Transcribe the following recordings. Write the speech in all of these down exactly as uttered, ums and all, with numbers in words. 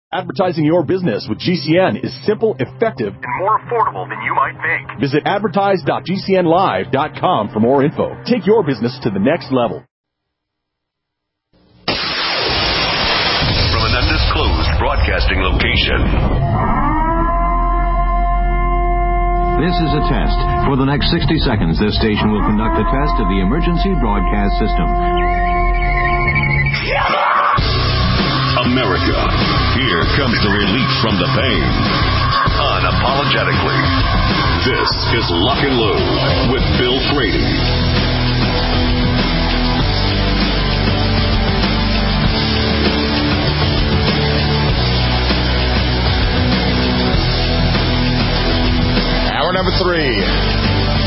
Advertising your business with G C N is simple, effective, and more affordable than you might think. Visit advertise dot g c n live dot com for more info. Take your business to the next level. From an undisclosed broadcasting location. This is a test. For the next sixty seconds, this station will conduct a test of the emergency broadcast system. America, here comes the relief from the pain. Unapologetically. This is Lock and Load with Bill Frady. Hour number three.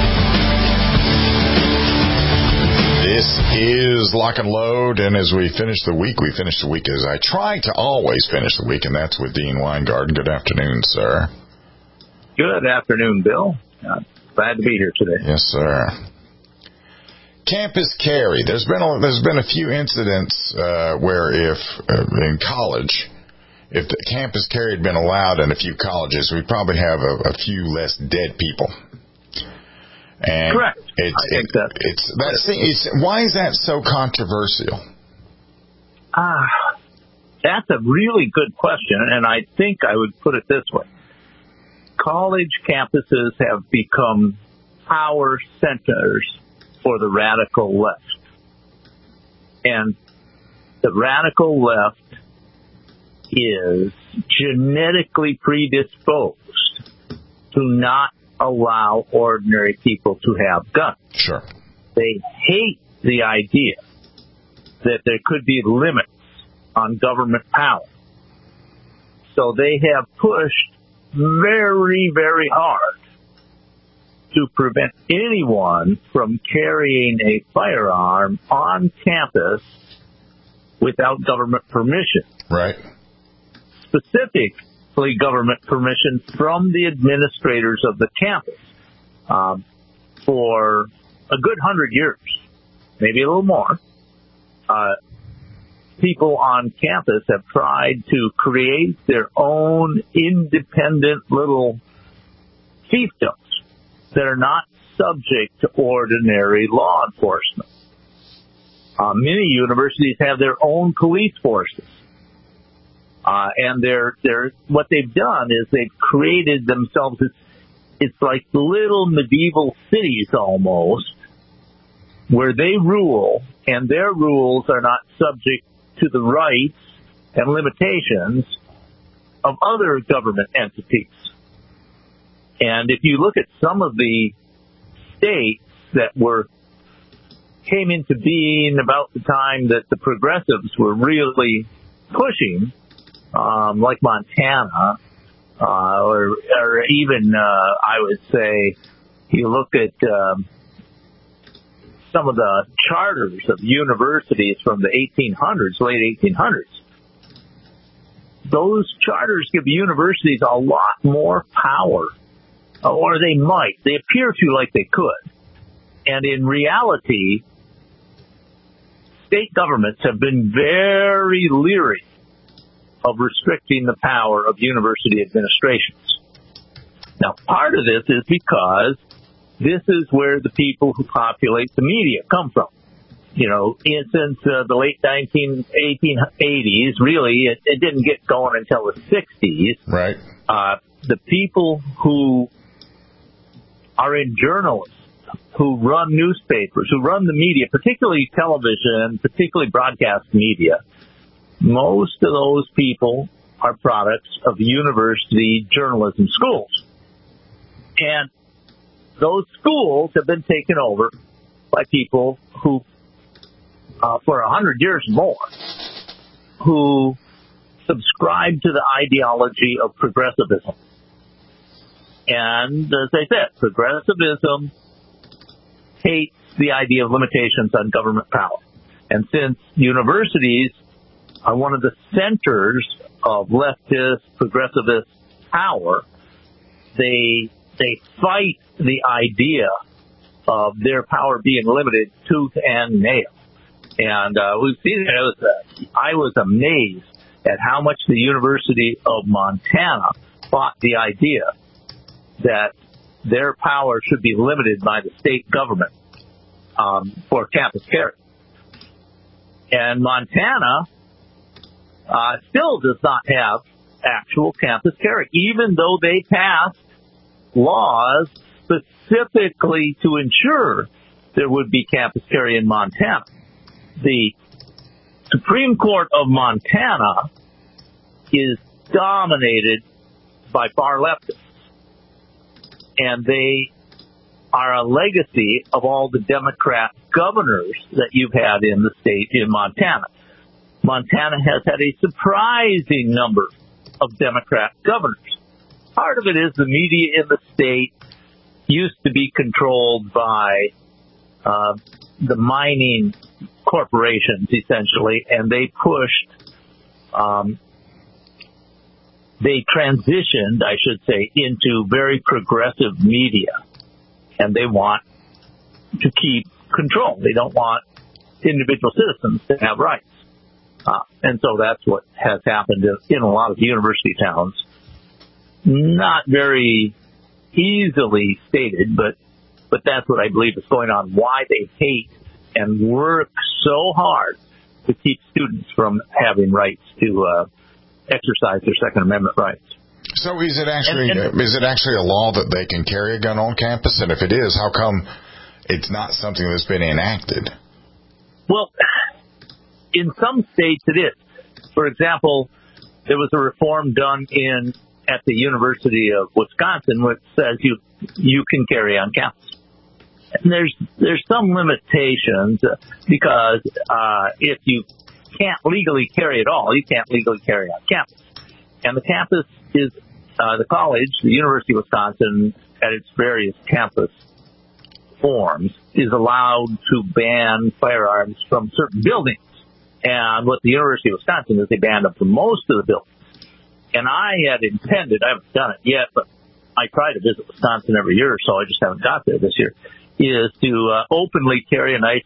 This is Lock and Load, and as we finish the week, we finish the week as I try to always finish the week, and that's with Dean Weingarten. Good afternoon, sir. Good afternoon, Bill. Uh, glad to be here today. Yes, sir. Campus carry. There's been a, there's been a few incidents uh, where if uh, in college, if the campus carry had been allowed in a few colleges, we'd probably have a, a few less dead people. And Correct. It's, I think it, that. It's that's it's, why is that so controversial? Ah, uh, that's a really good question, and I think I would put it this way: college campuses have become power centers for the radical left, and the radical left is genetically predisposed to not allow ordinary people to have guns. Sure. They hate the idea that there could be limits on government power. So they have pushed very, very hard to prevent anyone from carrying a firearm on campus without government permission. Right. Specific government permission from the administrators of the campus. Um, for a good hundred years, maybe a little more, uh, people on campus have tried to create their own independent little fiefdoms that are not subject to ordinary law enforcement. Uh, many universities have their own police forces. Uh, and they're, they're, what they've done is they've created themselves, it's, it's like little medieval cities almost, where they rule, and their rules are not subject to the rights and limitations of other government entities. And if you look at some of the states that were, came into being about the time that the progressives were really pushing, Um, like Montana, uh, or, or even, uh, I would say, you look at, um, some of the charters of universities from the eighteen hundreds, late eighteen hundreds. Those charters give universities a lot more power, or they might. They appear to like they could. And in reality, state governments have been very leery of restricting the power of university administrations. Now, part of this is because this is where the people who populate the media come from. You know, in, since uh, the late nineteen eighties, really, it, it didn't get going until the sixties. Right. Uh, the people who are in journalism, who run newspapers, who run the media, particularly television, particularly broadcast media, most of those people are products of university journalism schools. And those schools have been taken over by people who, uh, for a hundred years more, who subscribe to the ideology of progressivism. And as I said, progressivism hates the idea of limitations on government power. And since universities are one of the centers of leftist, progressivist power, they they fight the idea of their power being limited tooth and nail. And uh, we've seen it. I was, uh, I was amazed at how much the University of Montana fought the idea that their power should be limited by the state government um, for campus carry. And Montana uh, still does not have actual campus carry, even though they passed laws specifically to ensure there would be campus carry in Montana. The Supreme Court of Montana is dominated by far leftists, and they are a legacy of all the Democrat governors that you've had in the state in Montana. Montana has had a surprising number of Democrat governors. Part of it is the media in the state used to be controlled by uh, the mining corporations, essentially, and they pushed, um, they transitioned, I should say, into very progressive media, and they want to keep control. They don't want individual citizens to have rights. Uh, and so that's what has happened in a lot of university towns. Not very easily stated, but but that's what I believe is going on, why they hate and work so hard to keep students from having rights to uh, exercise their Second Amendment rights. So is it actually and, and, is it actually a law that they can carry a gun on campus? And if it is, how come it's not something that's been enacted? Well, in some states it is. For example, there was a reform done in at the University of Wisconsin which says you you can carry on campus. And there's there's some limitations uh, because uh, if you can't legally carry at all, you can't legally carry on campus. And the campus is uh, the college, the University of Wisconsin, at its various campus forms, is allowed to ban firearms from certain buildings. And what the University of Wisconsin is, they banned them from most of the buildings. And I had intended, I haven't done it yet, but I try to visit Wisconsin every year or so, I just haven't got there this year, is to uh, openly carry a nice,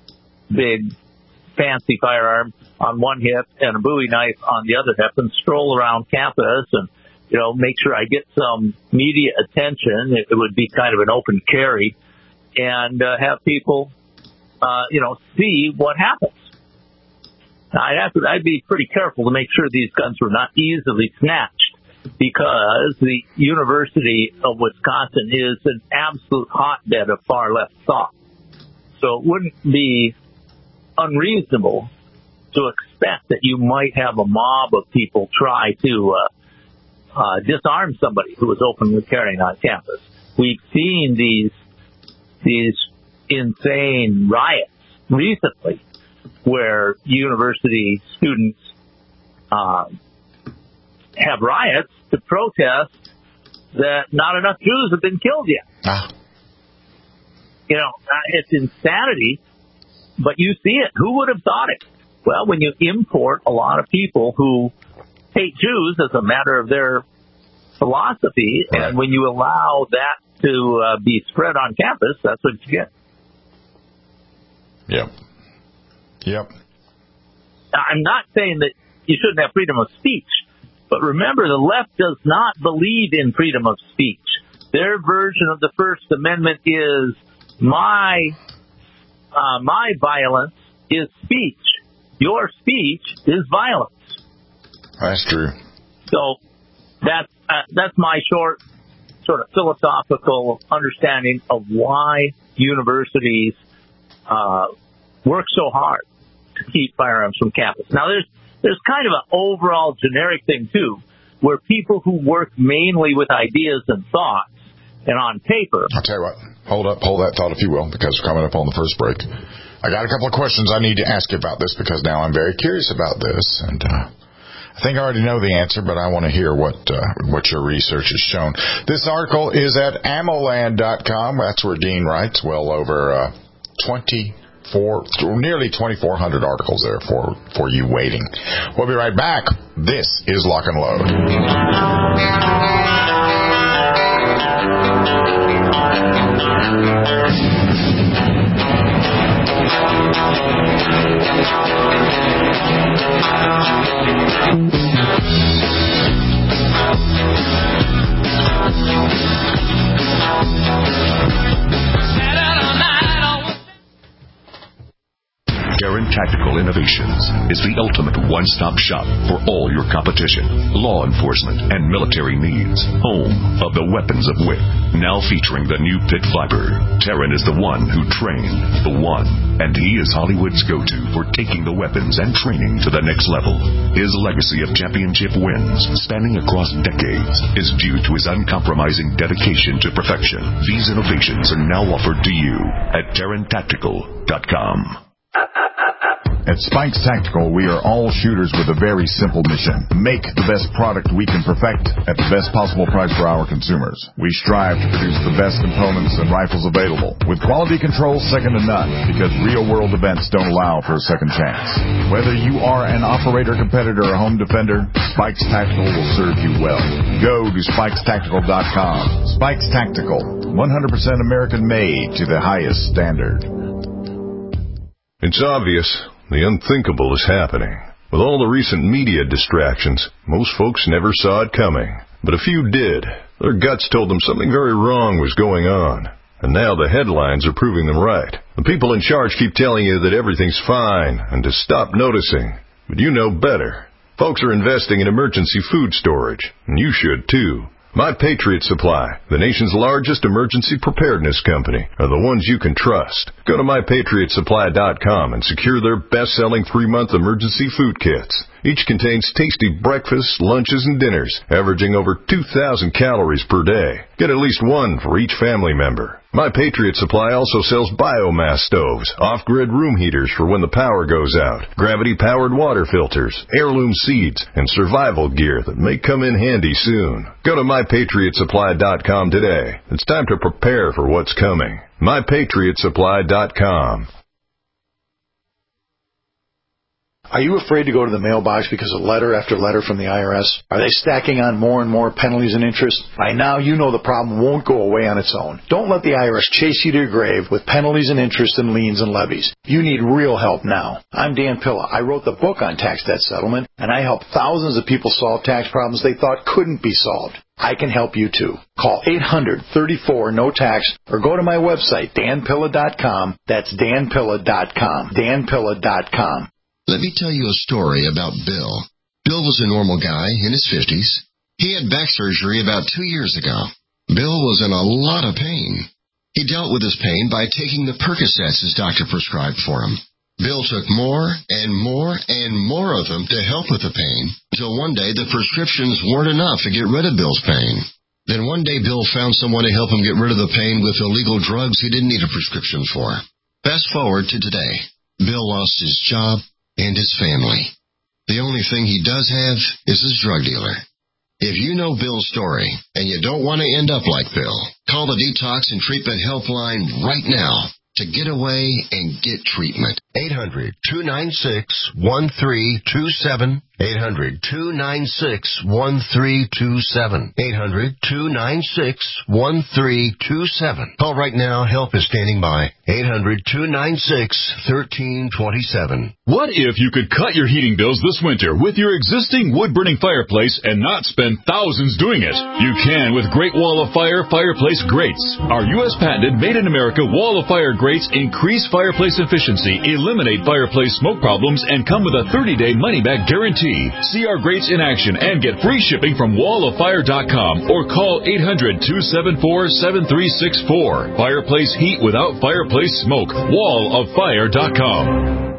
big, fancy firearm on one hip and a Bowie knife on the other hip and stroll around campus and, you know, make sure I get some media attention. It, it would be kind of an open carry and uh, have people, uh, you know, see what happens. Now, I'd have to, I'd be pretty careful to make sure these guns were not easily snatched because the University of Wisconsin is an absolute hotbed of far left thought. So it wouldn't be unreasonable to expect that you might have a mob of people try to uh, uh, disarm somebody who is openly carrying on campus. We've seen these these insane riots recently where university students uh, have riots to protest that not enough Jews have been killed yet. Ah. You know, it's insanity, but you see it. Who would have thought it? Well, when you import a lot of people who hate Jews as a matter of their philosophy, right, and when you allow that to uh, be spread on campus, that's what you get. Yep. Yep. I'm not saying that you shouldn't have freedom of speech, but remember, the left does not believe in freedom of speech. Their version of the First Amendment is my uh, my violence is speech. Your speech is violence. That's true. So that's uh, that's my short sort of philosophical understanding of why universities uh, work so hard to keep firearms from campus. Now, there's there's kind of an overall generic thing, too, where people who work mainly with ideas and thoughts and on paper. I'll tell you what. Hold up. Hold that thought, if you will, because we're coming up on the first break. I got a couple of questions I need to ask you about this because now I'm very curious about this. And uh, I think I already know the answer, but I want to hear what uh, what your research has shown. This article is at ammoland dot com. That's where Dean writes. Well over uh, twenty-four, nearly twenty-four hundred articles there for, for you waiting. We'll be right back. This is Lock and Load. Darren Tactical Innovations is the ultimate one-stop shop for all your competition, law enforcement, and military needs. Home of the weapons of Wick. Now featuring the new pit fiber. Darren is the one who trained the one, and he is Hollywood's go-to for taking the weapons and training to the next level. His legacy of championship wins, spanning across decades, is due to his uncompromising dedication to perfection. These innovations are now offered to you at Darren Tactical dot com. At Spikes Tactical, we are all shooters with a very simple mission. Make the best product we can perfect at the best possible price for our consumers. We strive to produce the best components and rifles available, with quality control second to none, because real-world events don't allow for a second chance. Whether you are an operator, competitor, or home defender, Spikes Tactical will serve you well. Go to Spikes Tactical dot com. Spikes Tactical, one hundred percent American-made to the highest standard. It's obvious. The unthinkable is happening. With all the recent media distractions, most folks never saw it coming. But a few did. Their guts told them something very wrong was going on. And now the headlines are proving them right. The people in charge keep telling you that everything's fine and to stop noticing. But you know better. Folks are investing in emergency food storage, and you should too. My Patriot Supply, the nation's largest emergency preparedness company, are the ones you can trust. Go to my patriot supply dot com and secure their best-selling three-month emergency food kits. Each contains tasty breakfasts, lunches, and dinners, averaging over two thousand calories per day. Get at least one for each family member. My Patriot Supply also sells biomass stoves, off-grid room heaters for when the power goes out, gravity-powered water filters, heirloom seeds, and survival gear that may come in handy soon. Go to my patriot supply dot com today. It's time to prepare for what's coming. my patriot supply dot com. Are you afraid to go to the mailbox because of letter after letter from the I R S? Are they stacking on more and more penalties and interest? By now, you know the problem won't go away on its own. Don't let the I R S chase you to your grave with penalties and interest and liens and levies. You need real help now. I'm Dan Pilla. I wrote the book on tax debt settlement, and I helped thousands of people solve tax problems they thought couldn't be solved. I can help you too. Call eight hundred, thirty-four, no tax or go to my website, dan pilla dot com. That's dan pilla dot com. dan pilla dot com. Let me tell you a story about Bill. Bill was a normal guy in his fifties. He had back surgery about two years ago. Bill was in a lot of pain. He dealt with his pain by taking the Percocets his doctor prescribed for him. Bill took more and more and more of them to help with the pain, until one day the prescriptions weren't enough to get rid of Bill's pain. Then one day Bill found someone to help him get rid of the pain with illegal drugs he didn't need a prescription for. Fast forward to today. Bill lost his job and his family. The only thing he does have is his drug dealer. If you know Bill's story and you don't want to end up like Bill, call the Detox and Treatment Helpline right now to get away and get treatment. eight hundred, two nine six, one three two seven. eight hundred, two nine six, one three two seven. eight hundred, two nine six, one three two seven. Call right now. Help is standing by. eight hundred, two nine six, one three two seven. What if you could cut your heating bills this winter with your existing wood-burning fireplace and not spend thousands doing it? You can with Great Wall of Fire fireplace grates. Our U S patented made-in-America Wall of Fire grates increase fireplace efficiency, eliminate fireplace smoke problems, and come with a thirty-day money-back guarantee. See our grates in action and get free shipping from wall of fire dot com or call eight hundred, two seven four, seven three six four. Fireplace heat without fireplace smoke. wall of fire dot com.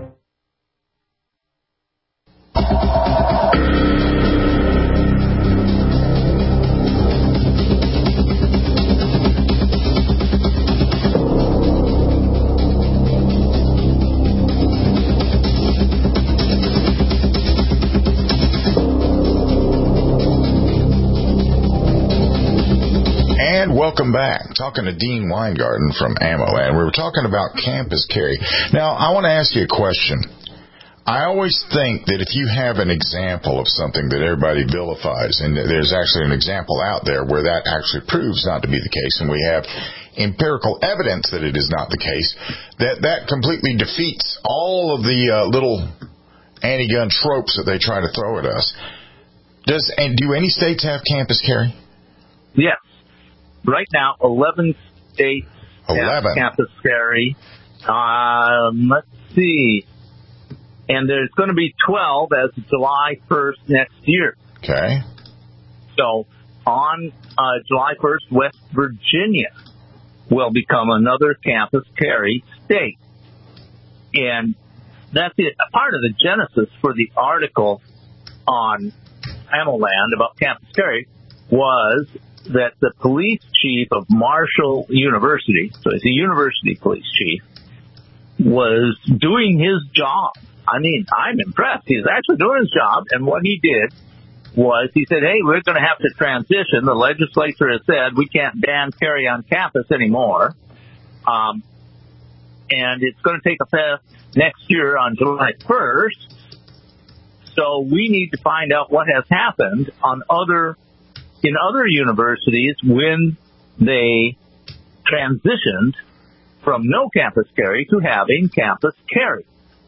Welcome back. Talking to Dean Weingarten from Ammo, and we were talking about campus carry. Now, I want to ask you a question. I always think that if you have an example of something that everybody vilifies, and there's actually an example out there where that actually proves not to be the case, and we have empirical evidence that it is not the case, that that completely defeats all of the uh, little anti-gun tropes that they try to throw at us. Does and do any states have campus carry? Yes. Right now, eleven states eleven. have campus carry. Um, let's see. And there's going to be twelve as of July first next year. Okay. So on uh, July first, West Virginia will become another campus carry state. And that's it. A part of the genesis for the article on AmmoLand about campus carry was that the police chief of Marshall University, so he's a university police chief, was doing his job. I mean, I'm impressed. He's actually doing his job, and what he did was he said, hey, we're going to have to transition. The legislature has said we can't ban carry on campus anymore, um, and it's going to take effect next year on July first, so we need to find out what has happened on other in other universities when they transitioned from no campus carry to having campus carry.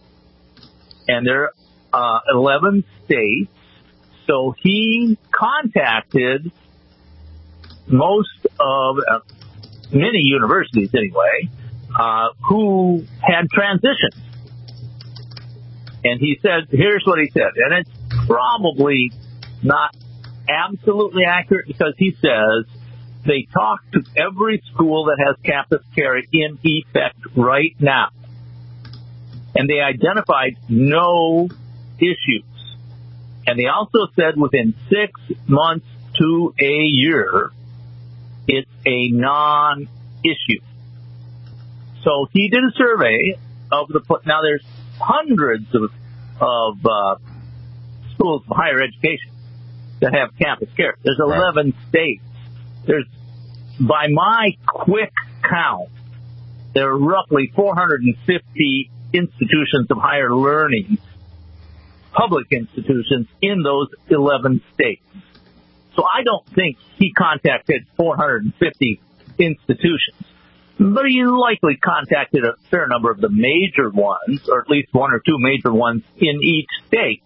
And there are uh, eleven states. So he contacted most of, uh, many universities anyway, uh, who had transitioned. And he said, here's what he said, and it's probably not absolutely accurate because he says they talked to every school that has campus carry in effect right now. And they identified no issues. And they also said within six months to a year, it's a non-issue. So he did a survey of the, now there's hundreds of, of uh, schools of higher education that have campus carry. There's eleven right. states. There's, by my quick count, there are roughly four hundred fifty institutions of higher learning, public institutions in those eleven states. So I don't think he contacted four hundred fifty institutions, but he likely contacted a fair number of the major ones, or at least one or two major ones in each state.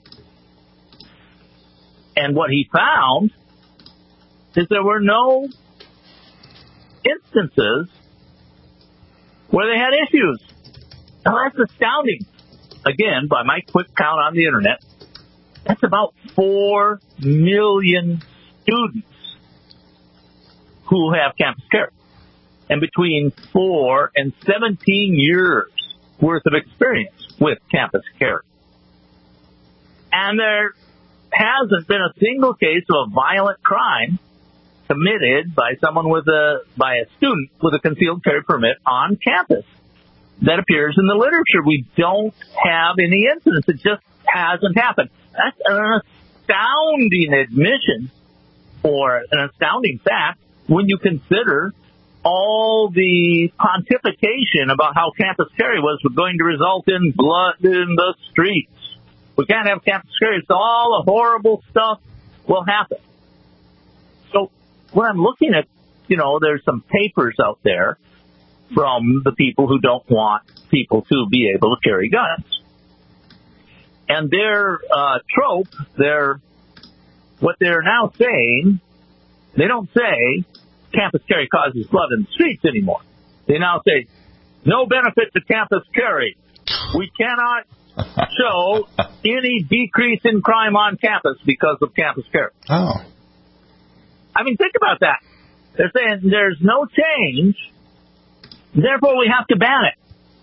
And what he found is there were no instances where they had issues. Now, that's astounding. Again, by my quick count on the internet, that's about four million students who have campus carry. And between four and seventeen years worth of experience with campus carry. And there hasn't been a single case of a violent crime committed by someone with a, by a student with a concealed carry permit on campus. That appears in the literature. We don't have any incidents. It just hasn't happened. That's an astounding admission, or an astounding fact, when you consider all the pontification about how campus carry was going to result in blood in the streets. We can't have campus carry, so all the horrible stuff will happen. So when I'm looking at, you know, there's some papers out there from the people who don't want people to be able to carry guns. And their uh, trope, their what they're now saying, they don't say campus carry causes blood in the streets anymore. They now say, no benefit to campus carry. We cannot show any decrease in crime on campus because of campus carry. Oh. I mean, think about that. They're saying there's no change, therefore we have to ban it.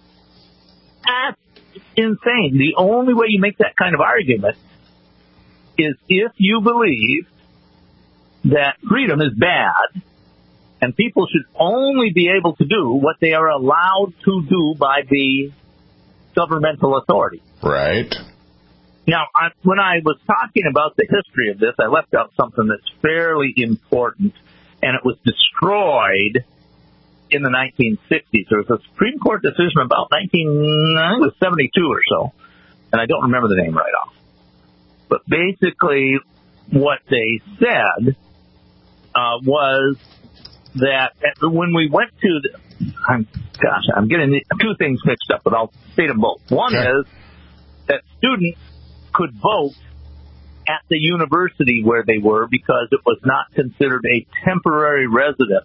That's insane. The only way you make that kind of argument is if you believe that freedom is bad and people should only be able to do what they are allowed to do by the governmental authority. Right. Now, I, when I was talking about the history of this, I left out something that's fairly important, and it was destroyed in the nineteen sixties. There was a Supreme Court decision about nineteen, I think it was seventy-two or so, and I don't remember the name right off. But basically, what they said uh, was that when we went to the, I'm, gosh, I'm getting the, two things mixed up, but I'll state them both. One okay. is that students could vote at the university where they were because it was not considered a temporary residence.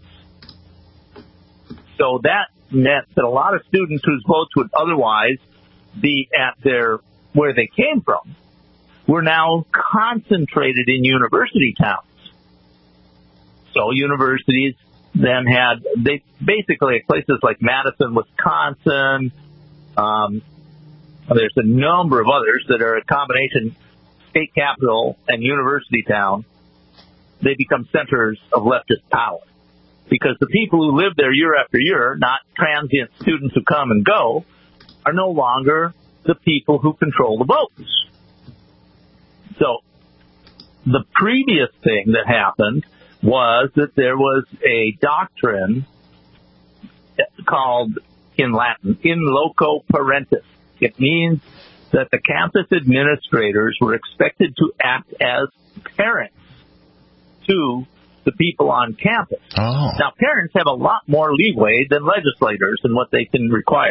So that meant that a lot of students whose votes would otherwise be at their where they came from were now concentrated in university towns. So universities then had they basically at places like Madison, Wisconsin. Um, there's a number of others that are a combination state capital and university town. They become centers of leftist power because the people who live there year after year, not transient students who come and go, are no longer the people who control the votes. So the previous thing that happened was that there was a doctrine called, in Latin, in loco parentis. It means that the campus administrators were expected to act as parents to the people on campus. Oh. Now, parents have a lot more leeway than legislators in what they can require.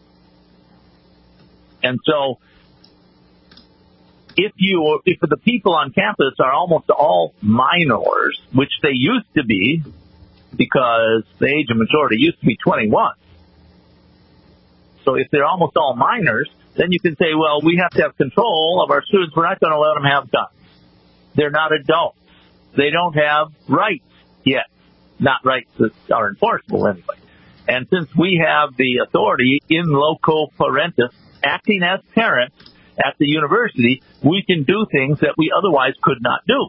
And so, if you, if the people on campus are almost all minors, which they used to be, because the age of majority used to be twenty-one. So if they're almost all minors, then you can say, well, we have to have control of our students. We're not going to let them have guns. They're not adults. They don't have rights yet. Not rights that are enforceable anyway. And since we have the authority in loco parentis, acting as parents at the university, we can do things that we otherwise could not do.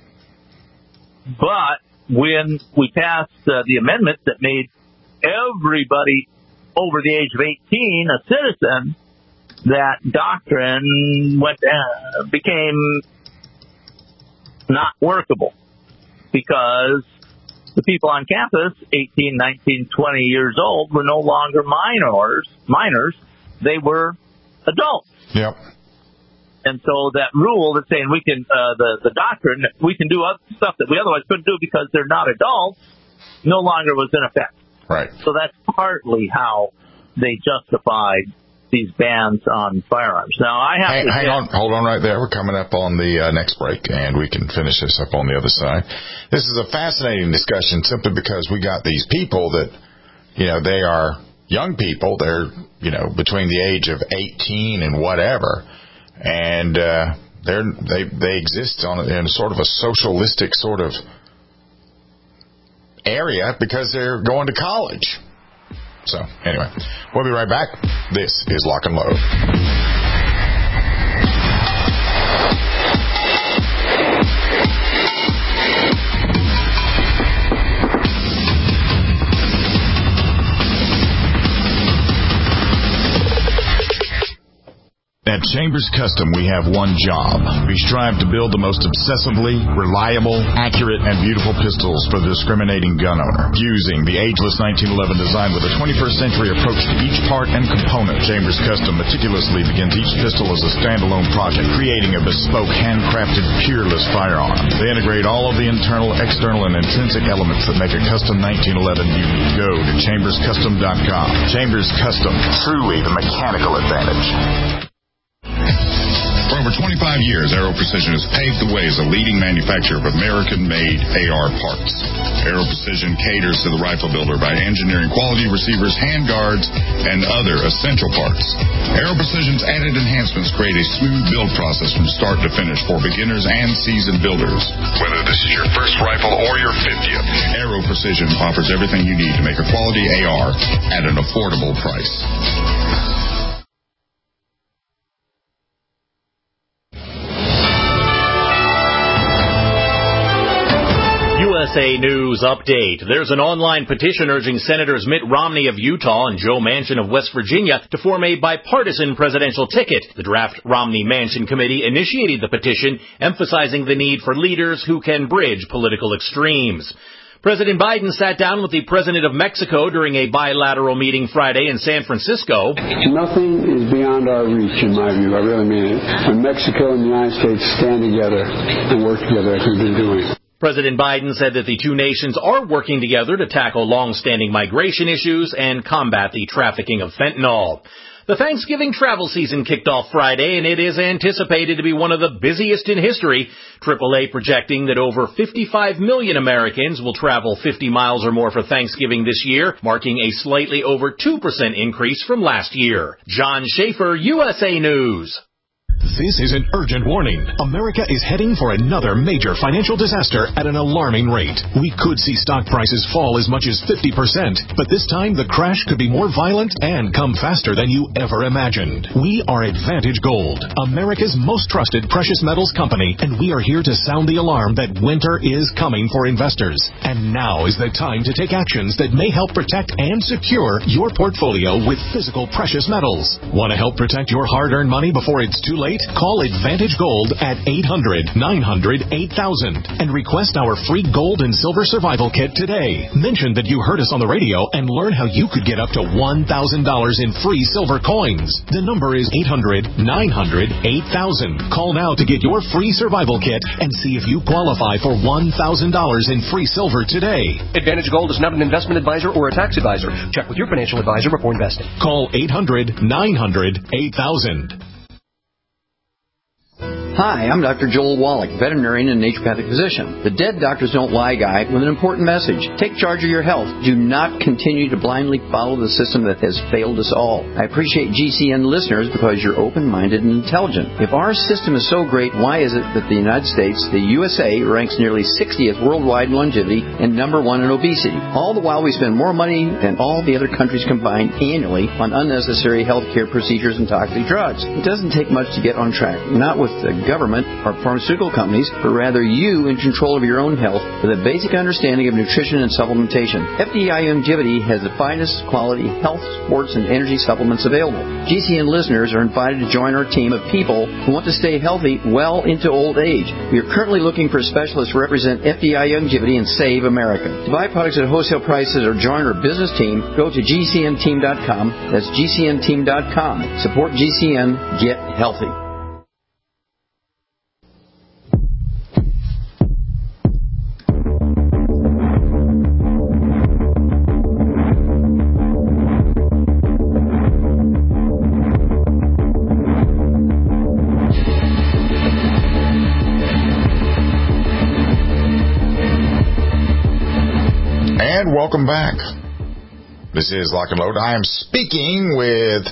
But when we passed uh, the amendment that made everybody over the age of eighteen a citizen, that doctrine went uh, became not workable because the people on campus, eighteen, nineteen, twenty years old, were no longer minors. Minors, they were adults. Yep. And so that rule that's saying we can, uh, the, the doctrine, we can do other stuff that we otherwise couldn't do because they're not adults, no longer was in effect. Right. So that's partly how they justified these bans on firearms. Now, I have hang, to hang get, on, hold on right there. We're coming up on the uh, next break, and we can finish this up on the other side. This is a fascinating discussion simply because we got these people that, you know, they are young people. They're, you know, between the age of eighteen and whatever. And uh, they're, they they exist on in sort of a socialistic sort of area because they're going to college. So anyway, we'll be right back. This is Lock and Load. At Chambers Custom, we have one job. We strive to build the most obsessively reliable, accurate, and beautiful pistols for the discriminating gun owner. Using the ageless nineteen eleven design with a twenty-first century approach to each part and component, Chambers Custom meticulously begins each pistol as a standalone project, creating a bespoke, handcrafted, peerless firearm. They integrate all of the internal, external, and intrinsic elements that make a custom nineteen eleven unique. Go to chambers custom dot com. Chambers Custom, truly the mechanical advantage. For over twenty-five years, Aero Precision has paved the way as a leading manufacturer of American-made A R parts. Aero Precision caters to the rifle builder by engineering quality receivers, handguards, and other essential parts. Aero Precision's added enhancements create a smooth build process from start to finish for beginners and seasoned builders. Whether this is your first rifle or your fiftieth, Aero Precision offers everything you need to make a quality A R at an affordable price. U S A News Update. There's an online petition urging Senators Mitt Romney of Utah and Joe Manchin of West Virginia to form a bipartisan presidential ticket. The draft Romney-Manchin committee initiated the petition, emphasizing the need for leaders who can bridge political extremes. President Biden sat down with the President of Mexico during a bilateral meeting Friday in San Francisco. Nothing is beyond our reach, in my view. I really mean it. When Mexico and the United States stand together and work together, as we've been doing. President Biden said that the two nations are working together to tackle long-standing migration issues and combat the trafficking of fentanyl. The Thanksgiving travel season kicked off Friday, and it is anticipated to be one of the busiest in history. triple A projecting that over fifty-five million Americans will travel fifty miles or more for Thanksgiving this year, marking a slightly over two percent increase from last year. John Schaefer, U S A News. This is an urgent warning. America is heading for another major financial disaster at an alarming rate. We could see stock prices fall as much as fifty percent, but this time the crash could be more violent and come faster than you ever imagined. We are Advantage Gold, America's most trusted precious metals company, and we are here to sound the alarm that winter is coming for investors. And now is the time to take actions that may help protect and secure your portfolio with physical precious metals. Want to help protect your hard-earned money before it's too late? Call Advantage Gold at eight hundred, nine hundred, eight thousand and request our free gold and silver survival kit today. Mention that you heard us on the radio and learn how you could get up to one thousand dollars in free silver coins. The number is eight hundred, nine hundred, eight thousand. Call now to get your free survival kit and see if you qualify for one thousand dollars in free silver today. Advantage Gold is not an investment advisor or a tax advisor. Check with your financial advisor before investing. Call eight hundred, nine hundred, eight thousand. Hi, I'm Doctor Joel Wallach, veterinarian and naturopathic physician. The Dead Doctors Don't Lie guy with an important message. Take charge of your health. Do not continue to blindly follow the system that has failed us all. I appreciate G C N listeners because you're open-minded and intelligent. If our system is so great, why is it that the United States, the U S A, ranks nearly sixtieth worldwide in longevity and number one in obesity? All the while we spend more money than all the other countries combined annually on unnecessary health care procedures and toxic drugs. It doesn't take much to get on track. Not with the government or pharmaceutical companies, but rather you in control of your own health with a basic understanding of nutrition and supplementation. F D I Longevity has the finest quality health, sports, and energy supplements available. G C N listeners are invited to join our team of people who want to stay healthy well into old age. We are currently looking for specialists to represent F D I Longevity and Save America. To buy products at wholesale prices or join our business team, go to G C N team dot com. That's G C N team dot com. Support G C N. Get healthy. Welcome back. This is Lock and Load. I am speaking with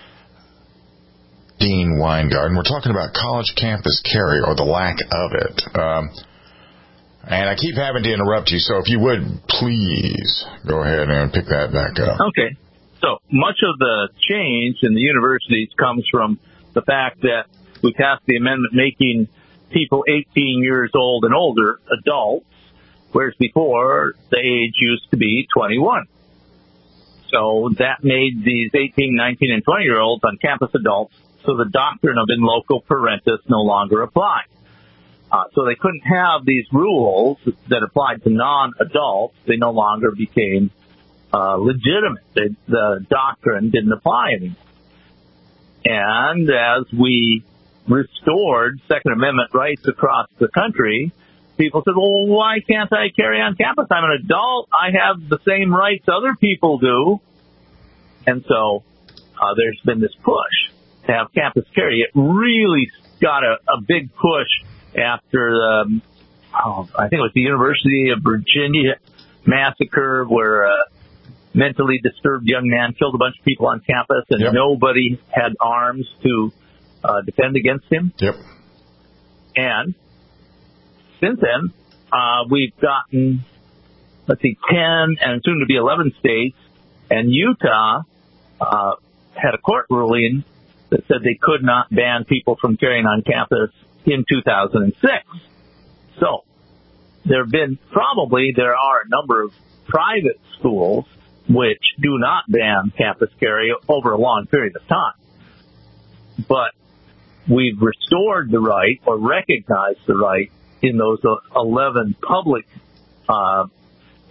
Dean Weingarten. We're talking about college campus carry, or the lack of it. Um, and I keep having to interrupt you, so if you would, please go ahead and pick that back up. Okay. So much of the change in the universities comes from the fact that we passed the amendment making people eighteen years old and older adults, whereas before, the age used to be twenty-one. So that made these eighteen, nineteen, and twenty-year-olds on campus adults, so the doctrine of in loco parentis no longer applied. Uh, so they couldn't have these rules that applied to non-adults. They no longer became uh, legitimate. They, the doctrine didn't apply anymore. And as we restored Second Amendment rights across the country, people said, well, why can't I carry on campus? I'm an adult. I have the same rights other people do. And so uh, there's been this push to have campus carry. It really got a, a big push after, the, oh, I think it was the University of Virginia massacre, where a mentally disturbed young man killed a bunch of people on campus, and yep. nobody had arms to uh, defend against him. Yep. And since then, uh, we've gotten, let's see, ten and soon to be eleven states, and Utah uh, had a court ruling that said they could not ban people from carrying on campus in two thousand six. So there have been, probably there are a number of private schools which do not ban campus carry over a long period of time. But we've restored the right, or recognized the right, in those eleven public uh,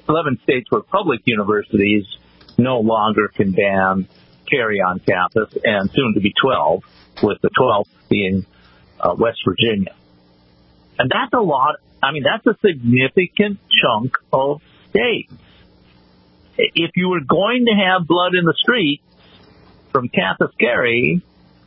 eleven states where public universities no longer can ban carry on campus, and soon to be twelve, with the twelfth being uh, West Virginia. And that's a lot. I mean, that's a significant chunk of states. If you were going to have blood in the street from campus carry,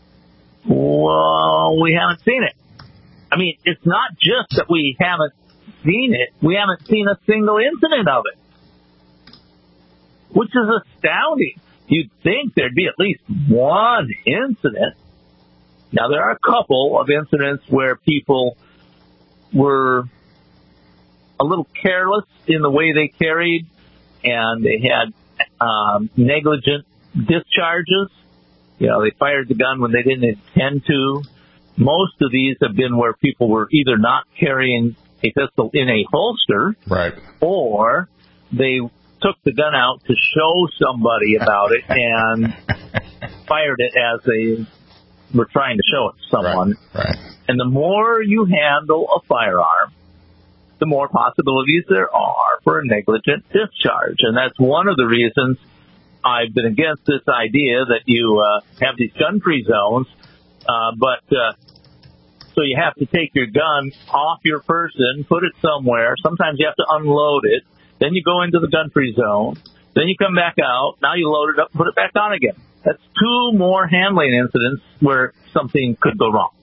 well, we haven't seen it. I mean, it's not just that we haven't seen it. We haven't seen a single incident of it, which is astounding. You'd think there'd be at least one incident. Now, there are a couple of incidents where people were a little careless in the way they carried, and they had um, negligent discharges. You know, they fired the gun when they didn't intend to. Most of these have been where people were either not carrying a pistol in a holster, right, or they took the gun out to show somebody about it and fired it as they were trying to show it to someone. Right, right. And the more you handle a firearm, the more possibilities there are for a negligent discharge. And that's one of the reasons I've been against this idea that you uh, have these gun-free zones. Uh, but uh, so you have to take your gun off your person, put it somewhere. Sometimes you have to unload it. Then you go into the gun-free zone. Then you come back out. Now you load it up and put it back on again. That's two more handling incidents where something could go wrong.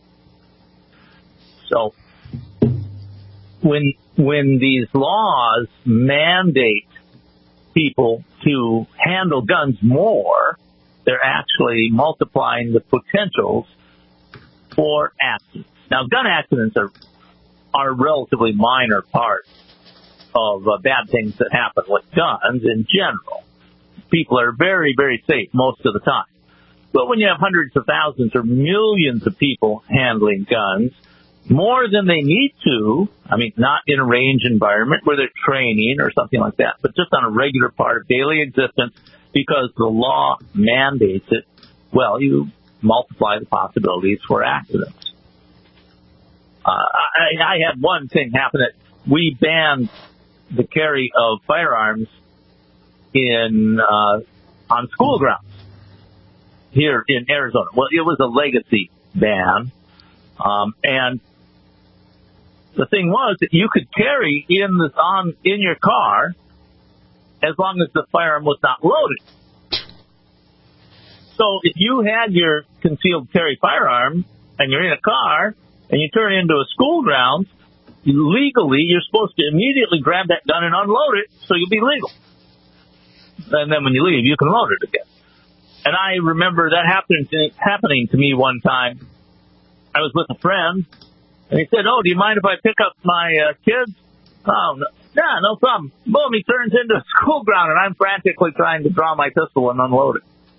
So when when these laws mandate people to handle guns more, they're actually multiplying the potentials for accidents. Now, gun accidents are are a relatively minor part of uh, bad things that happen with guns in general. People are very, very safe most of the time. But when you have hundreds of thousands or millions of people handling guns, more than they need to, I mean, not in a range environment where they're training or something like that, but just on a regular part of daily existence because the law mandates it, well, you multiply the possibilities for accidents. Uh, I, I had one thing happen that we banned the carry of firearms in uh, on school grounds here in Arizona. Well, it was a legacy ban, um, and the thing was that you could carry in the on in your car as long as the firearm was not loaded. So if you had your concealed carry firearm and you're in a car and you turn into a school grounds, legally you're supposed to immediately grab that gun and unload it so you'll be legal. And then when you leave, you can load it again. And I remember that happening to, happening to me one time. I was with a friend, and he said, "Oh, do you mind if I pick up my uh, kids?" "Oh, no, yeah, no problem." Boom, he turns into a school ground, and I'm frantically trying to draw my pistol and unload it.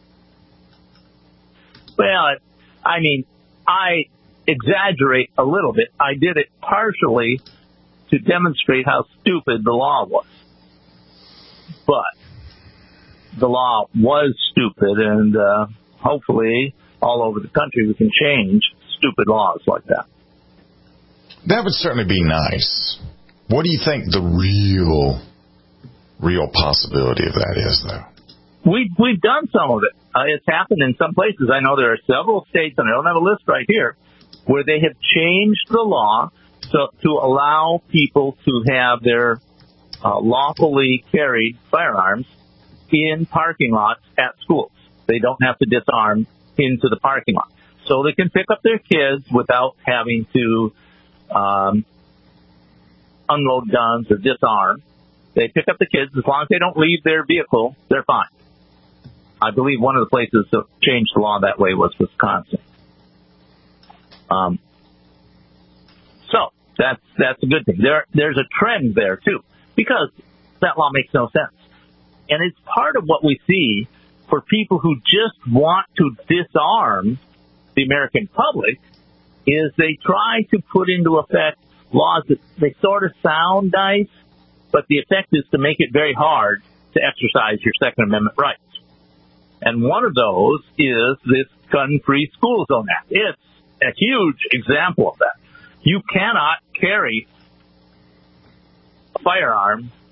Well, I mean, I exaggerate a little bit. I did it partially to demonstrate how stupid the law was. But the law was stupid, and uh, hopefully all over the country we can change stupid laws like that. That would certainly be nice. What do you think the real, real possibility of that is, though? We, we've done some of it. Uh, it's happened in some places. I know there are several states, and I don't have a list right here, where they have changed the law so, to allow people to have their uh, lawfully carried firearms in parking lots at schools. They don't have to disarm into the parking lot. So they can pick up their kids without having to um, unload guns or disarm. They pick up the kids. As long as they don't leave their vehicle, they're fine. I believe one of the places that changed the law that way was Wisconsin. Um, so that's that's a good thing. There there's a trend there too, because that law makes no sense. And it's part of what we see for people who just want to disarm the American public is they try to put into effect laws that they sort of sound nice, but the effect is to make it very hard to exercise your Second Amendment rights. And one of those is this Gun-Free School Zone Act. It's a huge example of that. You cannot carry a firearm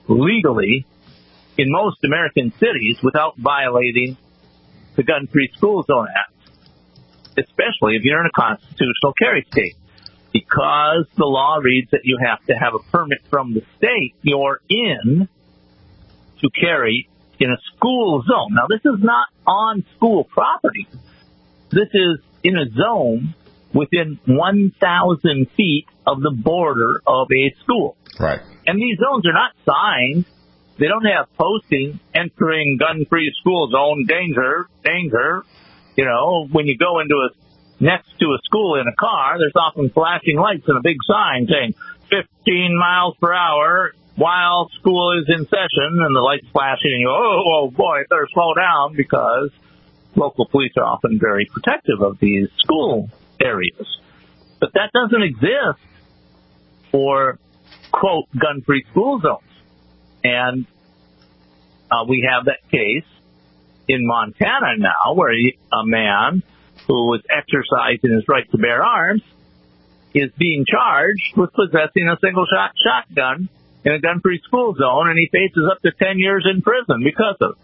legally in most American cities without violating the Gun-Free School Zone Act, especially if you're in a constitutional carry state. Because the law reads that you have to have a permit from the state you're in to carry in a school zone. Now, this is not on school property. This is in a zone within one thousand feet of the border of a school. Right. And these zones are not signed. They don't have posting entering gun-free school zone, danger, danger. You know, when you go into a next to a school in a car, there's often flashing lights and a big sign saying fifteen miles per hour while school is in session, and the lights flashing, and you go, oh, oh boy, I better slow down, because local police are often very protective of these school areas. But that doesn't exist for, quote, gun-free school zones. And uh, we have that case in Montana now where a man who was exercising his right to bear arms is being charged with possessing a single-shot shotgun in a gun-free school zone, and he faces up to ten years in prison because of it.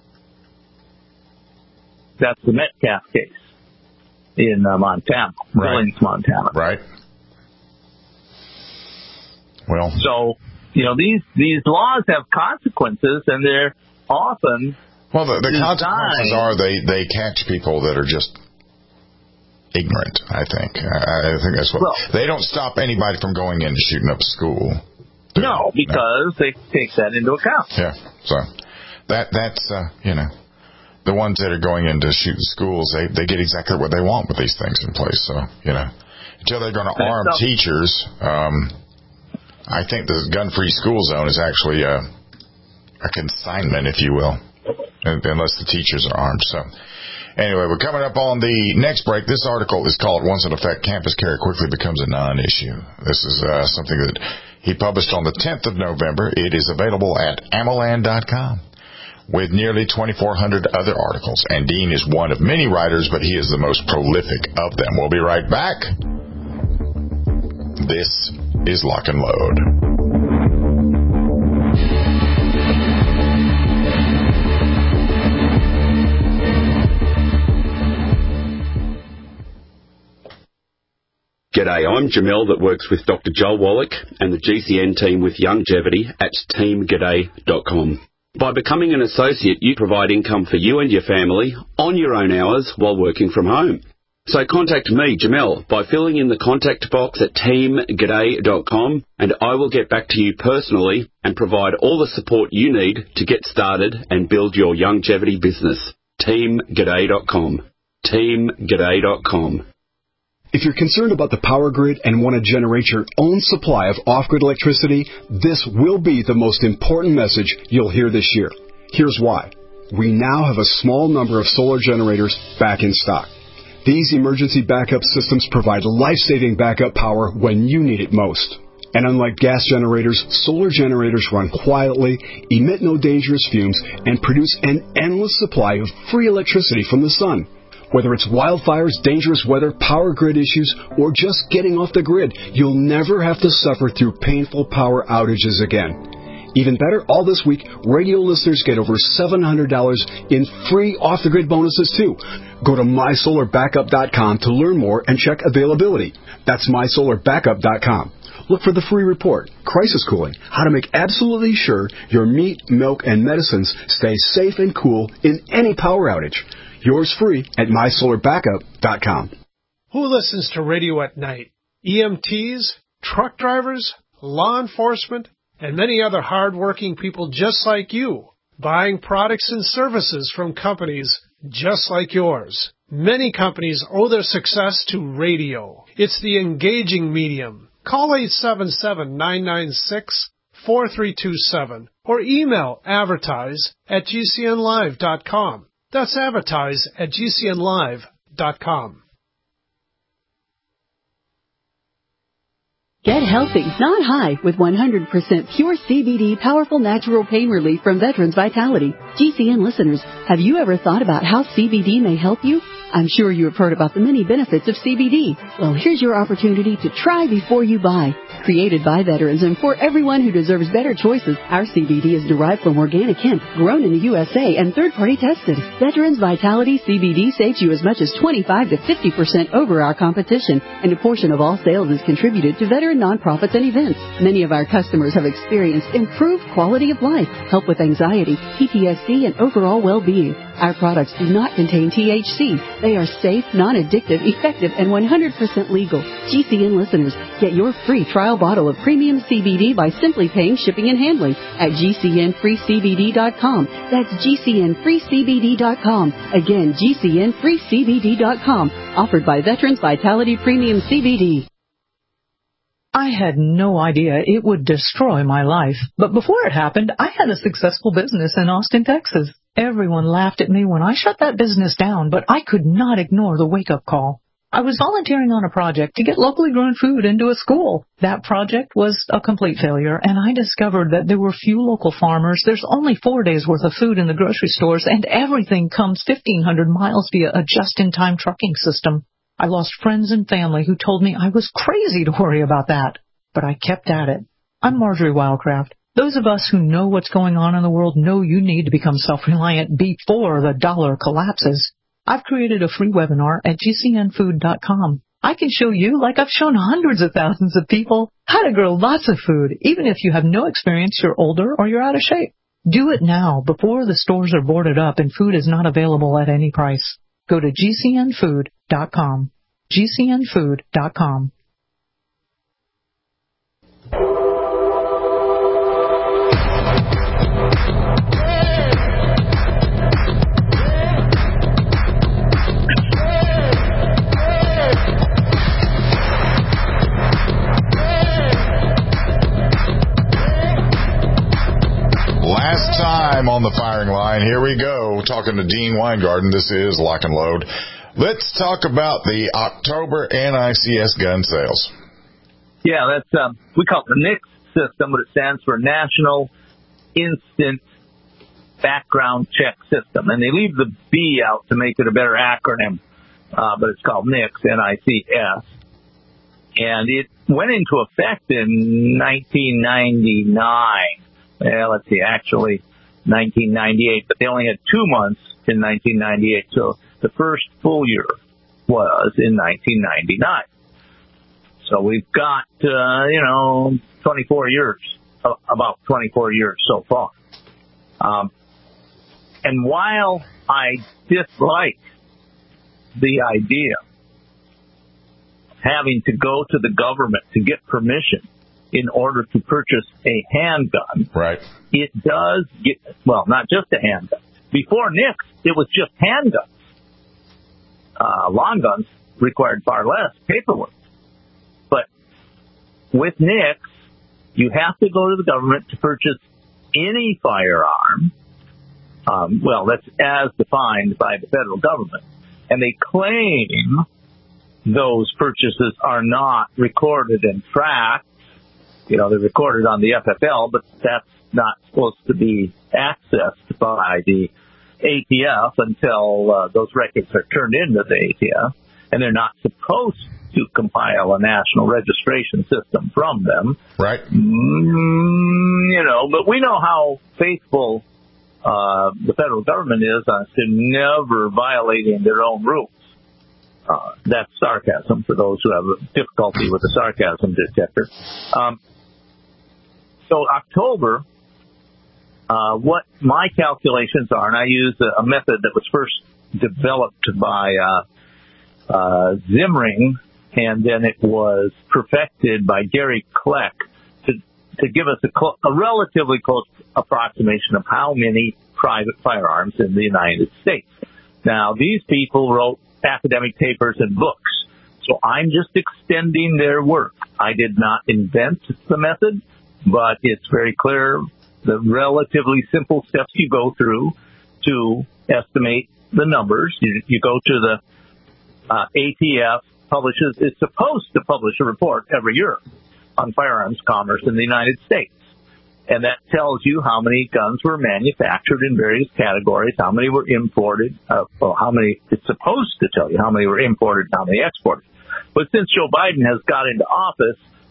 That's the Metcalf case in uh, Montana, right. Billings, Montana. Right. Well, so you know these these laws have consequences, and they're often well. The, the designed, consequences are they they catch people that are just ignorant. I think. I, I think that's what well, they don't stop anybody from going in and shooting up a school. No, because no. they take that into account. Yeah. So that that's uh, you know. The ones that are going in to shoot schools, they, they get exactly what they want with these things in place. So, you know, until they're going to arm so, teachers, um, I think the gun-free school zone is actually a, a consignment, if you will, unless the teachers are armed. So, anyway, we're coming up on the next break. This article is called Once in Effect, Campus Carry Quickly Becomes a Non-Issue. This is uh, something that he published on the tenth of November. It is available at ammoland dot com. With nearly twenty-four hundred other articles. And Dean is one of many writers, but he is the most prolific of them. We'll be right back. This is Lock and Load. G'day, I'm Jamel that works with Doctor Joel Wallach and the G C N team with Longevity at team g'day dot com. By becoming an associate, you provide income for you and your family on your own hours while working from home. So contact me, Jamel, by filling in the contact box at team g'day dot com, and I will get back to you personally and provide all the support you need to get started and build your longevity business. team g'day dot com. team g'day dot com. If you're concerned about the power grid and want to generate your own supply of off-grid electricity, this will be the most important message you'll hear this year. Here's why. We now have a small number of solar generators back in stock. These emergency backup systems provide life-saving backup power when you need it most. And unlike gas generators, solar generators run quietly, emit no dangerous fumes, and produce an endless supply of free electricity from the sun. Whether it's wildfires, dangerous weather, power grid issues, or just getting off the grid, you'll never have to suffer through painful power outages again. Even better, all this week, radio listeners get over seven hundred dollars in free off-the-grid bonuses, too. Go to my solar backup dot com to learn more and check availability. That's my solar backup dot com. Look for the free report, Crisis Cooling, how to make absolutely sure your meat, milk, and medicines stay safe and cool in any power outage. Yours free at my solar backup dot com. Who listens to radio at night? E M Ts, truck drivers, law enforcement, and many other hard-working people just like you, buying products and services from companies just like yours. Many companies owe their success to radio. It's the engaging medium. Call eight seven seven, nine nine six, four three two seven or email advertise at g c n live dot com. That's advertise at g c n live dot com. Get healthy, not high, with one hundred percent pure C B D powerful natural pain relief from Veterans Vitality. G C N listeners, have you ever thought about how C B D may help you? I'm sure you have heard about the many benefits of C B D. Well, here's your opportunity to try before you buy. Created by veterans and for everyone who deserves better choices, our C B D is derived from organic hemp, grown in the U S A and third-party tested. Veterans Vitality C B D saves you as much as twenty-five to fifty percent over our competition, and a portion of all sales is contributed to veteran nonprofits and events. Many of our customers have experienced improved quality of life, help with anxiety, P T S D, and overall well-being. Our products do not contain T H C. They are safe, non-addictive, effective, and one hundred percent legal. G C N listeners, get your free trial bottle of premium C B D by simply paying shipping and handling at G C N free C B D dot com. That's G C N free C B D dot com. Again, G C N free C B D dot com. Offered by Veterans Vitality Premium C B D. I had no idea it would destroy my life. But before it happened, I had a successful business in Austin, Texas. Everyone laughed at me when I shut that business down, but I could not ignore the wake-up call. I was volunteering on a project to get locally grown food into a school. That project was a complete failure, and I discovered that there were few local farmers. There's only four days' worth of food in the grocery stores, and everything comes fifteen hundred miles via a just-in-time trucking system. I lost friends and family who told me I was crazy to worry about that, but I kept at it. I'm Marjorie Wildcraft. Those of us who know what's going on in the world know you need to become self-reliant before the dollar collapses. I've created a free webinar at G C N food dot com. I can show you, like I've shown hundreds of thousands of people, how to grow lots of food, even if you have no experience, you're older, or you're out of shape. Do it now, before the stores are boarded up and food is not available at any price. Go to G C N food dot com. G C N food dot com. Last time on the firing line, here we go, talking to Dean Weingarten. This is Lock and Load. Let's talk about the October N I C S gun sales. Yeah, that's um, we call it the N I C S system, but it stands for National Instant Background Check System. And they leave the B out to make it a better acronym, uh, but it's called N I C S, N I C S. And it went into effect in nineteen ninety-nine. Well, let's see, actually nineteen ninety-eight, but they only had two months in nineteen ninety-eight, so the first full year was in nineteen ninety-nine. So we've got, uh, you know, twenty-four years, uh, about twenty-four years so far. Um, and while I dislike the idea of having to go to the government to get permission in order to purchase a handgun, right? It does get, well, not just a handgun. Before N I C S, it was just handguns. Uh, long guns required far less paperwork. But with N I C S, you have to go to the government to purchase any firearm. Um, well, that's as defined by the federal government. And they claim those purchases are not recorded and tracked. You know, they're recorded on the F F L, but that's not supposed to be accessed by the A T F until uh, those records are turned into the A T F. And they're not supposed to compile a national registration system from them. Right. Mm, you know, but we know how faithful uh, the federal government is as to never violating their own rules. Uh, that's sarcasm for those who have a difficulty with the sarcasm detector. Um, so October, uh, what my calculations are, and I use a, a method that was first developed by uh, uh, Zimring, and then it was perfected by Gary Kleck to to give us a, cl- a relatively close approximation of how many private firearms in the United States. Now, these people wrote academic papers and books, so I'm just extending their work. I did not invent the method, but it's very clear the relatively simple steps you go through to estimate the numbers. You, you go to the uh, A T F publishes, it's supposed to publish a report every year on firearms commerce in the United States. And that tells you how many guns were manufactured in various categories, how many were imported, uh, well, how many, it's supposed to tell you how many were imported and how many exported. But since Joe Biden has got into office,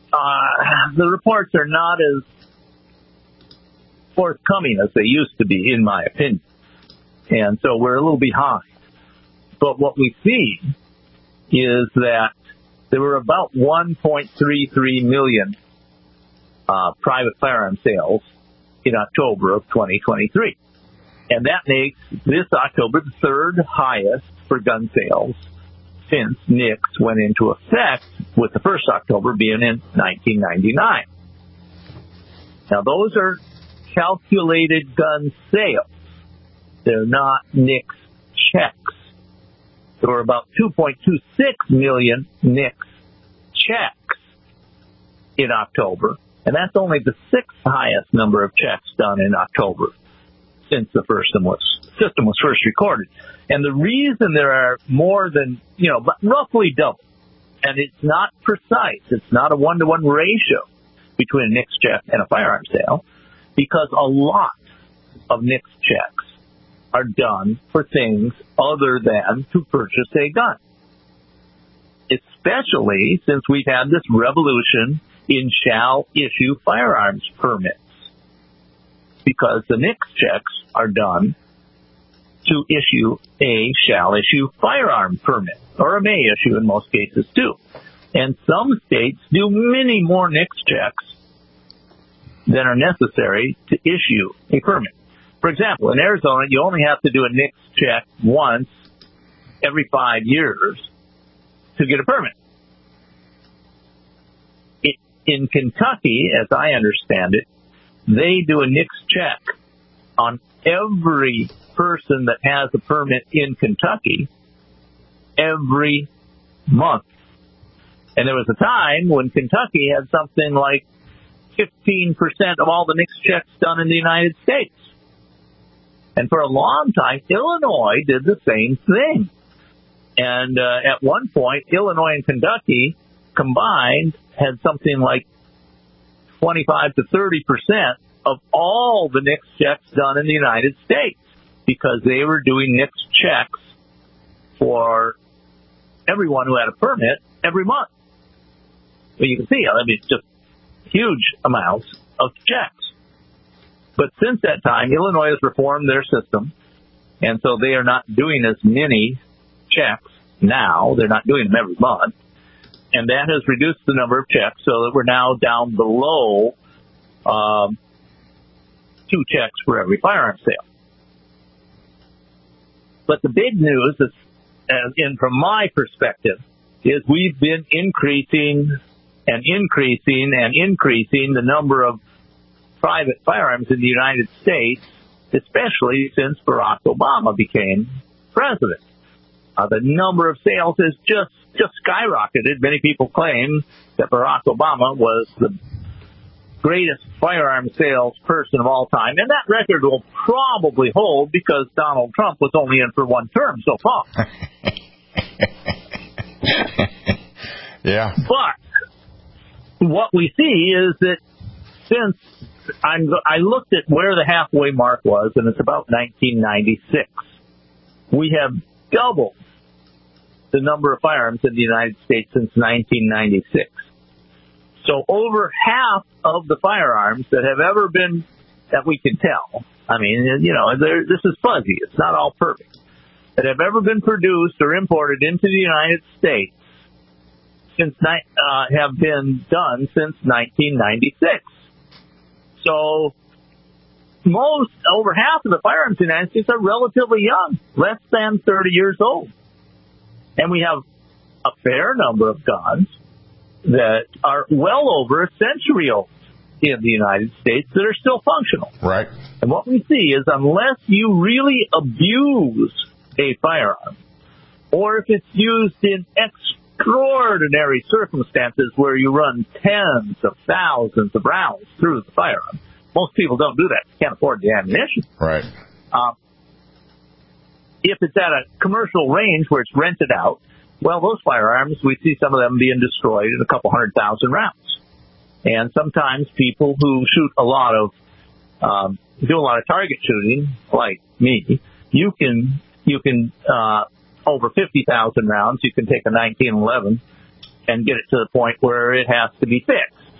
uh, the reports are not as forthcoming as they used to be, in my opinion. And so we're a little behind. But what we see is that there were about one point three three million uh, private firearm sales in October of twenty twenty-three. And that makes this October the third highest for gun sales since N I C S went into effect, with the first October being in nineteen ninety-nine. Now, those are calculated gun sales. They're not N I C S checks. There were about two point two six million N I C S checks in October, and that's only the sixth highest number of checks done in October since the first was, system was first recorded. And the reason there are more than, you know, roughly double, and it's not precise, it's not a one-to-one ratio between a N I C S check and a firearm sale, because a lot of N I C S checks are done for things other than to purchase a gun. Especially since we've had this revolution in shall-issue firearms permits. Because the N I C S checks are done to issue a shall-issue firearm permit, or a may-issue in most cases, too. And some states do many more N I C S checks than are necessary to issue a permit. For example, in Arizona, you only have to do a N I C S check once every five years to get a permit. In Kentucky, as I understand it, they do a N I C S check on every person that has a permit in Kentucky every month. And there was a time when Kentucky had something like fifteen percent of all the N I C S checks done in the United States. And for a long time, Illinois did the same thing. And uh, at one point, Illinois and Kentucky combined had something like twenty-five to thirty percent of all the N I C S checks done in the United States, because they were doing N I C S checks for everyone who had a permit every month. Well, you can see, I mean, it's just huge amounts of checks. But since that time, Illinois has reformed their system, and so they are not doing as many checks now. They're not doing them every month. And that has reduced the number of checks so that we're now down below um, two checks for every firearm sale. But the big news, is, uh, and from my perspective, is we've been increasing and increasing and increasing the number of private firearms in the United States, especially since Barack Obama became president. Uh, the number of sales has just, just skyrocketed. Many people claim that Barack Obama was the greatest firearm salesperson of all time, and that record will probably hold because Donald Trump was only in for one term so far. Yeah. But what we see is that since I'm, I looked at where the halfway mark was, and it's about nineteen ninety-six, we have doubled the number of firearms in the United States since nineteen ninety-six. So over half of the firearms that have ever been, that we can tell, I mean, you know, this is fuzzy, it's not all perfect, that have ever been produced or imported into the United States since uh, have been done since nineteen ninety-six. So most, over half of the firearms in the United States are relatively young, less than thirty years old. And we have a fair number of guns that are well over a century old in the United States that are still functional. Right. And what we see is unless you really abuse a firearm, or if it's used in extraordinary circumstances where you run tens of thousands of rounds through the firearm, most people don't do that. Can't afford the ammunition. Right. Um, if it's at a commercial range where it's rented out, well, those firearms, we see some of them being destroyed in a couple hundred thousand rounds. And sometimes people who shoot a lot of, um, do a lot of target shooting, like me, you can, you can, uh, over fifty thousand rounds, you can take a nineteen eleven and get it to the point where it has to be fixed.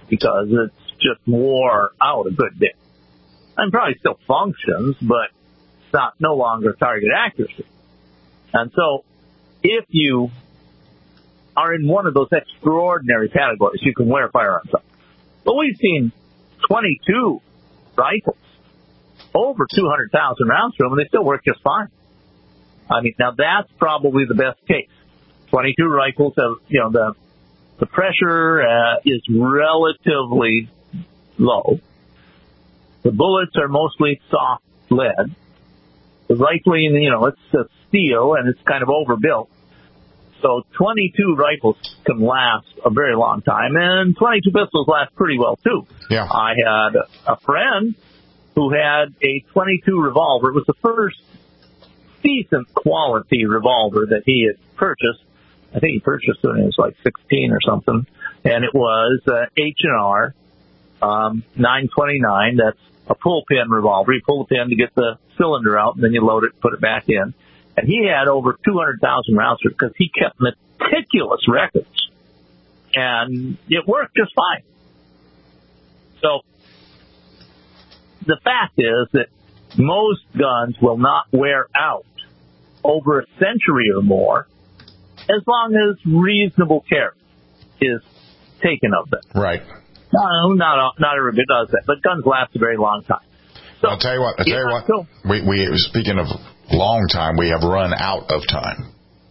because it's just wore out a good bit. And probably still functions, but it's not no longer target accuracy. And so if you are in one of those extraordinary categories, you can wear firearms up. But we've seen twenty-two rifles, over two hundred thousand rounds through them, and they still work just fine. I mean, now that's probably the best case. twenty-two rifles have, you know, the the pressure uh, is relatively low. The bullets are mostly soft lead. The rifling, you know, it's uh, steel and it's kind of overbuilt. So twenty-two rifles can last a very long time, and twenty-two pistols last pretty well too. Yeah. I had a friend who had a twenty-two revolver. It was the first decent quality revolver that he had purchased. I think he purchased it when he was like sixteen or something, and it was uh, H and R um, nine twenty-nine. That's a pull pin revolver. You pull the pin to get the cylinder out, and then you load it and put it back in. And he had over two hundred thousand rounds because he kept meticulous records. And it worked just fine. So the fact is that most guns will not wear out over a century or more as long as reasonable care is taken of them. Right. No, not not everybody does that, but guns last a very long time. So, I'll tell you what. I'll tell yeah, you what. so, we we speaking of long time, we have run out of time.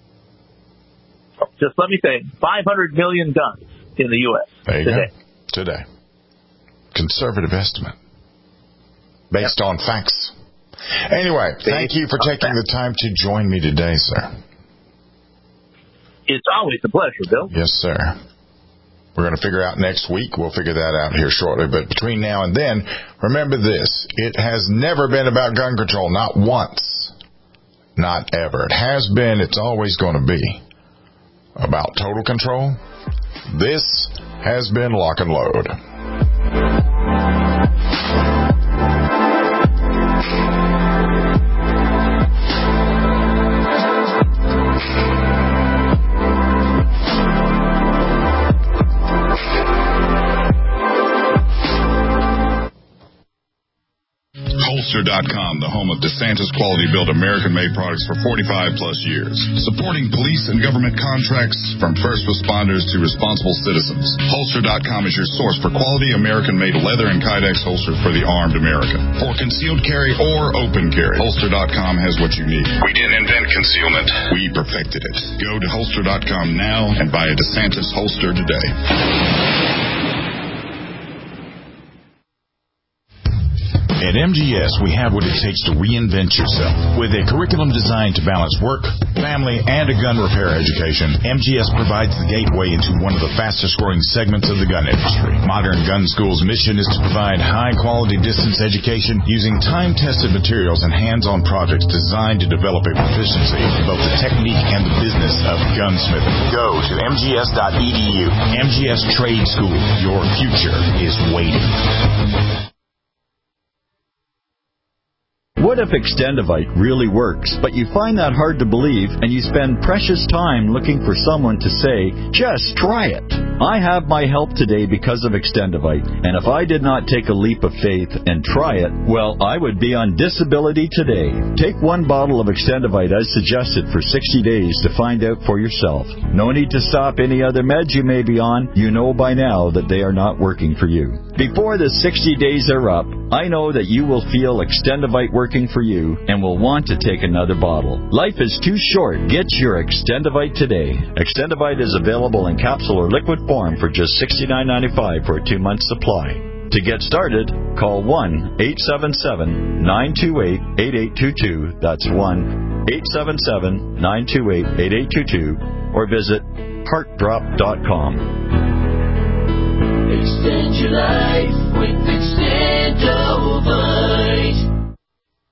Just let me say, five hundred million guns in the U S There you today. go. Today, conservative estimate based yep. on facts. Anyway, based thank you for taking facts. the time to join me today, sir. It's always a pleasure, Bill. Yes, sir. We're going to figure out next week. We'll figure that out here shortly. But between now and then, remember this. It has never been about gun control. Not once. Not ever. It has been. It's always going to be about total control. This has been Lock and Load. Holster dot com, the home of DeSantis quality-built American-made products for forty-five plus years. Supporting police and government contracts from first responders to responsible citizens. Holster dot com is your source for quality American-made leather and Kydex holsters for the armed American. For concealed carry or open carry, Holster dot com has what you need. We didn't invent concealment. We perfected it. Go to Holster dot com now and buy a DeSantis holster today. At M G S, we have what it takes to reinvent yourself. With a curriculum designed to balance work, family, and a gun repair education, M G S provides the gateway into one of the fastest-growing segments of the gun industry. Modern Gun School's mission is to provide high-quality distance education using time-tested materials and hands-on projects designed to develop a proficiency in both the technique and the business of gunsmithing. Go to M G S dot E D U. M G S Trade School. Your future is waiting. What if Extendivite really works, but you find that hard to believe and you spend precious time looking for someone to say, just try it? I have my help today because of Extendivite, and if I did not take a leap of faith and try it, well, I would be on disability today. Take one bottle of Extendivite as suggested for sixty days to find out for yourself. No need to stop any other meds you may be on. You know by now that they are not working for you. Before the sixty days are up, I know that you will feel Extendivite working for you and will want to take another bottle. Life is too short. Get your Extendivite today. Extendivite is available in capsule or liquid form for just sixty-nine ninety-five for a two-month supply. To get started, call one eight seven seven, nine two eight, eight eight two two. That's one eight seven seven, nine two eight, eight eight two two. Or visit heart drop dot com. Extend your life with Extend.